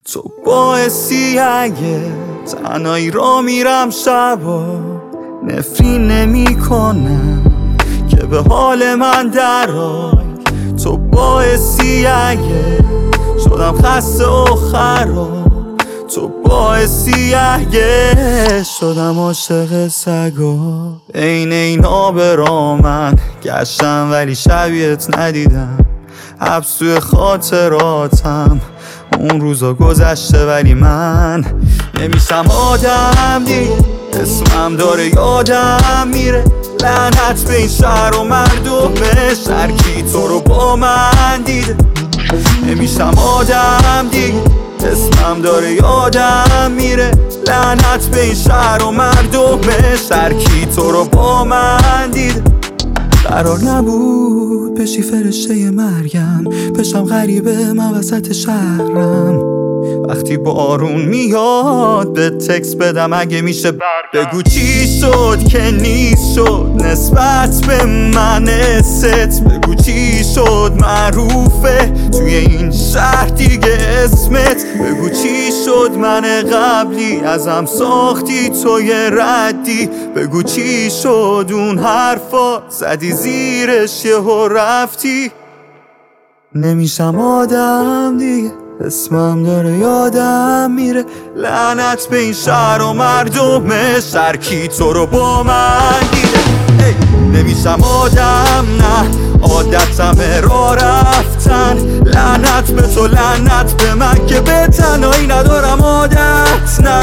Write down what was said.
تو باعثی اگه تنهایی را میرم شبا نفرین نمی کنم که به حال من درای. تو باعثی اگه شدم خسته و خراب، تو باعثی اگه شدم عاشق سگا. این اینا برا من گشتم ولی شبیهت ندیدم، حبس توی خاطراتم اون روزا گذشته ولی من نمیشم آدم دیگه. اسمم داره یادم میره، لعنت به این شهر و مردمش، هر کی تو رو با من دیده. نمیشم آدم دیگه، اسمم داره یادم میره، لعنت به این شهر و مردمش، هر کی تو رو با من دیده. قرار نبود بشی فرشته مرگم، بشم غریبه من وسط شهرم. وقتی بارون میاد به تکس بدم اگه میشه بگو چی شد که نیست شد نسبت به من ست. بگو چی شد معروفه توی این شهر دیگه اسمت. بگو چی شد من قبلی ازم ساختی تو یه ردی. بگو چی شد اون حرفا زدی زیرش یهو رفتی. نمیشم آدم دیگه، اسمم داره یادم میره، لعنت به این شهر و مردمش، هر کی تو رو با من دیده. نمیشم آدم نه، عادتمه راه رفتن، لعنت به تو لعنت به من که به تنهایی ندارم عادت نه.